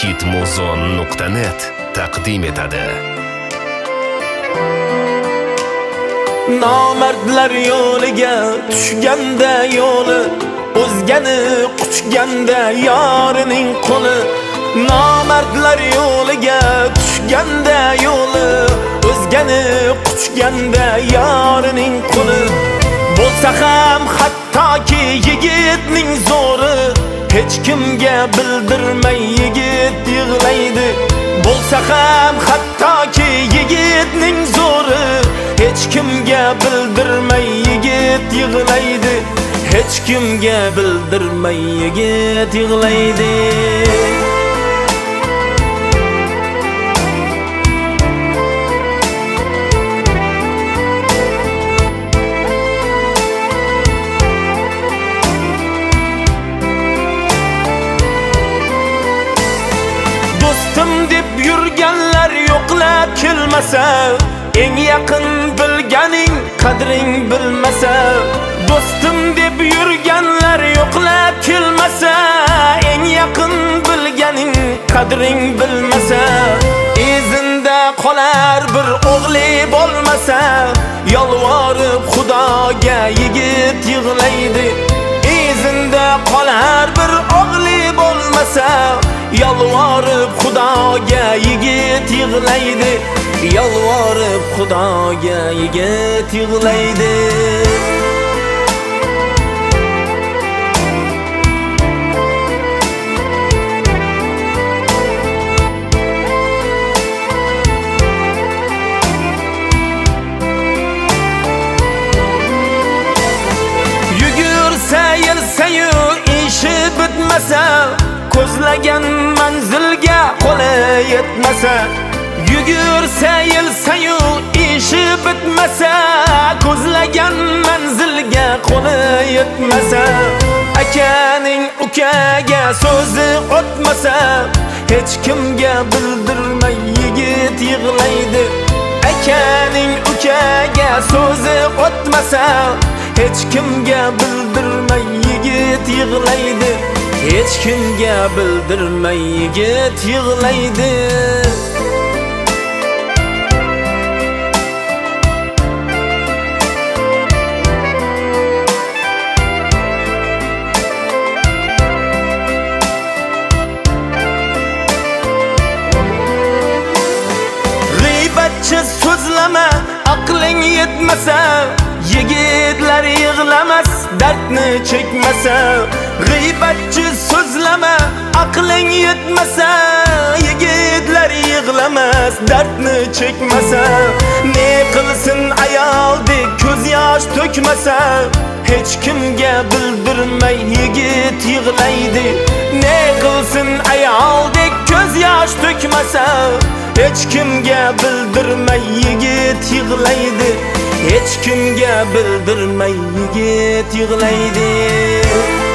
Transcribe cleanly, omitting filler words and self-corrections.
hitmuzon.net taqdim etadi. Nomardlar yo'liga tushganda yo'li, o'zgani quchganda yorining qo'li. Nomardlar yo'liga tushganda yo'li, o'zgani quchganda yorining qo'li. Bo'lsa ham hattoki yigitning zo'ri, hech kimga bildirmay yigit yig'laydi. Bo'lsa ham hattoki yigitning zo'ri, hech kimga bildirmay yigit yig'laydi. Hech kimga bildirmay yigit yig'laydi. Do'stim deb yurganlar yo'qlab kelmasa, eng yaqin bilganing qadring bilmasa. Do'stim deb yurganlar yo'qlab kelmasa, eng yaqin bilganing qadring bilmasa. Izinda qolar bir o'g'li bo'lmasa, yolvorib Xudoga yigit yig'laydi. Izinda qolar bir o'g'li bo'lmasa, yolvorib Xudoga yigit yig'laydi. Yolvorib Xudoga yigit yig'laydi. Yugursa yelsayu ishi bitmasa, ko'zlagan manzilga qo'li yetmasa. Yugursa yelsayu ishi bitmasa, ko'zlagan manzilga qo'li yetmasa. Akaning ukaga so'zi o'tmasa, hech kimga bildirmay yigit yig'laydi. Akaning ukaga so'zi o'tmasa, hech kimga bildirmay yigit yig'laydi. Hech kimga bildirmay yigit yig'laydi. G'iybatchi so'zlama, aqling yetmasa, yigitlar yig'lamas, dardni chekmasa. G'iybatchi so'zlama, aqling yetmasa, yigitlar yig'lamas, dardni chekmasa. Ne qilsin ayoldek ko'z yosh to'kmasa, hech kimga bildirmay yigit yig'laydi. Ne qilsin ayoldek ko'z yosh to'kmasa, hech kimga bildirmay yigit yig'laydi. Hech kimga bildirmay yigit yig'laydi.